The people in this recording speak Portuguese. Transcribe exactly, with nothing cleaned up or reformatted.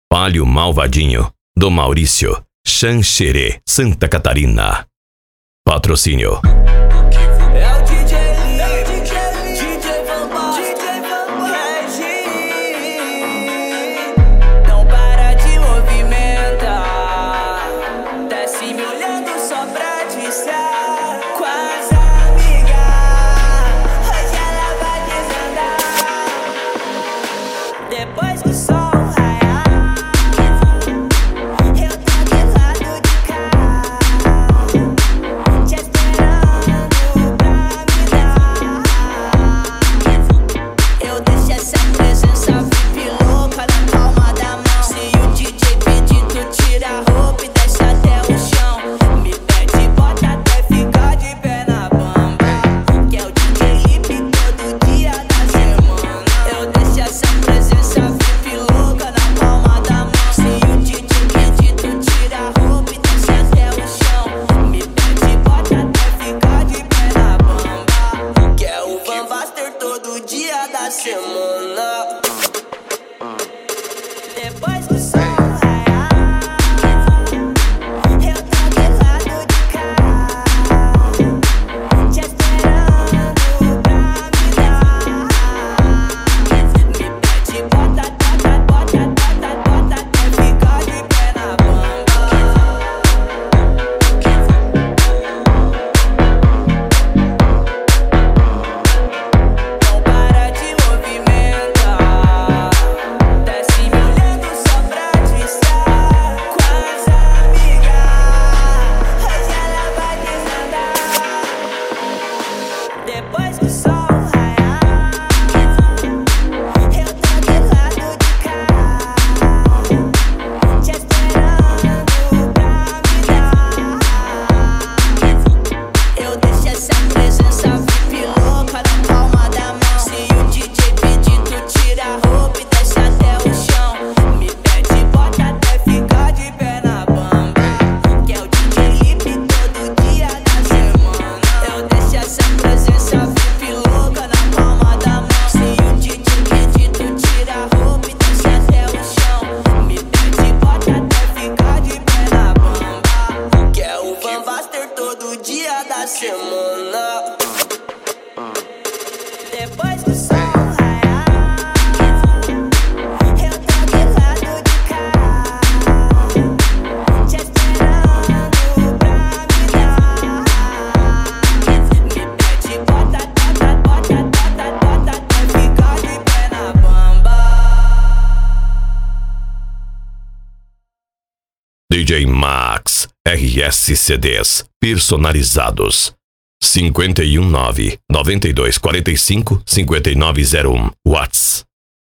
Palio Malvadinho, do Maurício, Xanxerê, Santa Catarina. Patrocínio. É o D J Lee, D J Vambal, D J Vambal, não para de movimentar, desce me olhando só pra disser com as amigas, hoje ela vai desandar, depois que o sol raiar, eu tô do lado de cá, te esperando pra me dar. Eu deixo essa presença V I P louca na palma da mão. Se o D J pedir, tu tira a roupa e desce até o chão. Me pede, bota até ficar de pé na bamba, que é o D J Lipe todo dia da semana. Eu deixo essa presença V I P louca na palma da mão. Se o D J pedir, tu tira a roupa e desce até o chão. Me pede, bota até ficar de pé na bamba, que é o Van Baster todo dia da semana. Depois que o sol raiar, eu tô do lado de cá, te esperando pra me dar. Me pede, bota, bota, bota, bota, bota até ficar de pé na bamba. Não para de movimentar, desce me olhando só pra disser com as amigas, hoje ela vai desandar, depois que o sol raiar, eu tô do lado de cá, te esperando pra me dar. Eu deixo essa presença V I P louca na palma da mão. Se o D J pedir, tu tira a roupa e desce até o chão. Me pede, bota até ficar de pé na bamba, que é o D J Lipe todo dia da semana. Eu deixo essa presença V I P louca na palma da mão. Se o D J pedir, tu tira a roupa e desce até o chão. Me pede, bota até ficar de pé na bamba, que é o Van Baster todo dia da semana. Depois que o sol raiar, eu tô do lado de cá, te esperando pra me dar. Me pede, bota, bota, bota, bota, bota até ficar de pé na bamba. D J Max, R S C Ds personalizados. cinco um nove, nove dois quatro cinco, cinco nove zero um. Whats.